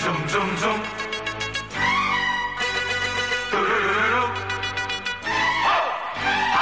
Zoom, zoom, zoom. Turururu. Ho! Ha!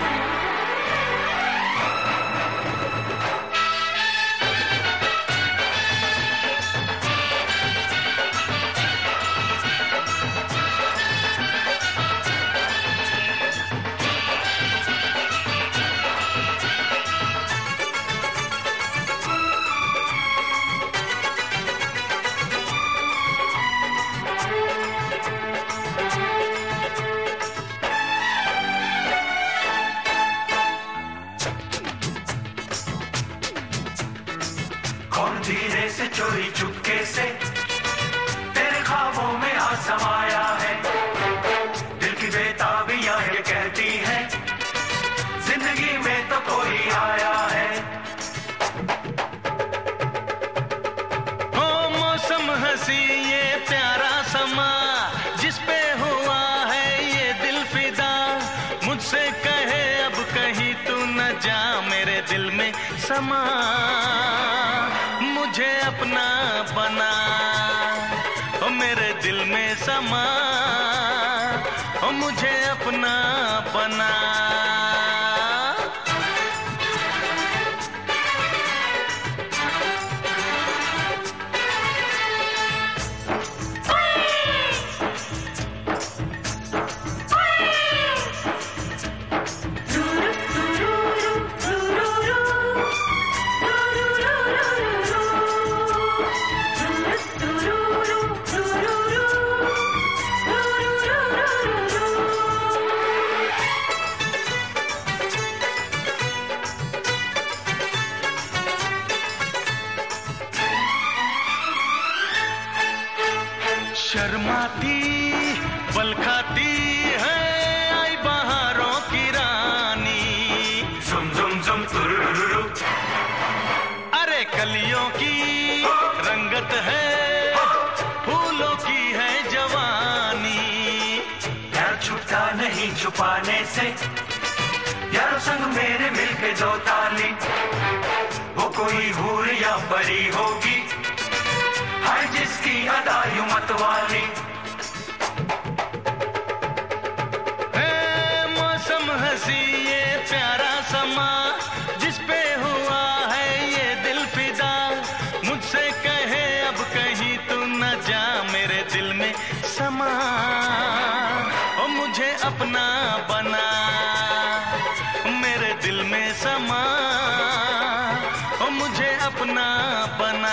कौन धीरे से चोरी चुपके से तेरे ख्वाबों में आ समाया है। दिल की बेताबियां ये कहती है जिंदगी में तो कोई आया है। हो मौसम हंसी ये प्यारा समा जिस पे हुआ है ये दिल फिदा, मुझसे कहे अब कहीं तू न जा मेरे दिल में समा, मुझे अपना बना ओ मेरे दिल में समा, ओ मुझे अपना बना। शर्माती पल खाती है आई बहारों की रानी। Zoom, zoom, zoom. Turururu. अरे कलियों की रंगत है फूलों की है जवानी। यार छूटा नहीं छुपाने से, यार संग मेरे मिलके दो ताली। वो कोई हूर या परी होगी हाय जिसकी अदा यूं मत वाली। मौसम हंसी ये प्यारा समा जिस पे हुआ है ये दिल फिदा, मुझसे कहे अब कहीं तू न जा मेरे दिल में समा, ओ मुझे अपना बना मेरे दिल में समा, ओ मुझे अपना बना।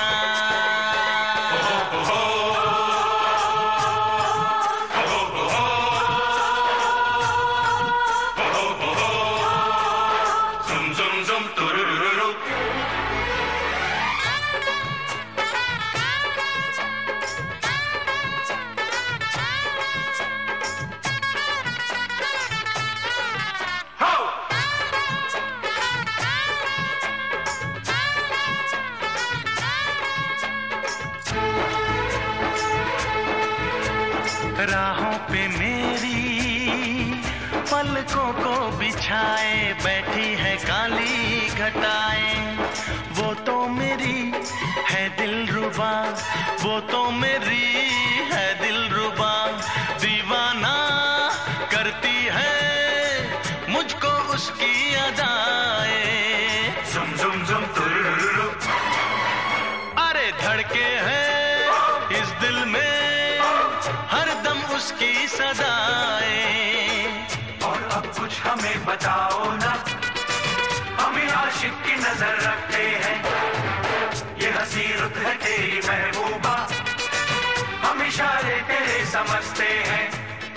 राहों पे मेरी पलकों को बिछाए बैठी है काली घटाएं, वो तो मेरी है दिलरुबा, वो तो मेरी है दिलरुबा, दीवाना करती है मुझको उसकी अदाएं। Zoom, zoom, zoom. Turururu. अरे धड़के है इस दिल में हरदम उसकी सदाएं। और अब कुछ हमें बताओ ना, हमें आशिक की नजर रखते हैं। ये हंसी रुत है तेरी महबूबा, हम इशारे तेरे समझते हैं।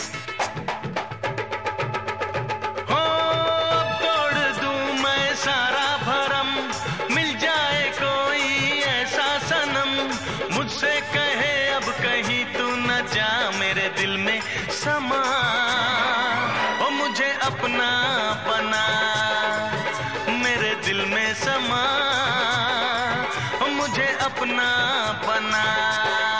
हो अब तोड़ दूं मैं सारा भरम, मिल जाए कोई ऐसा सनम, मुझसे कहे अब कहीं तू न जा मेरे दिल में समा, ओ मुझे अपना बना मेरे दिल में समा, ओ मुझे अपना बना।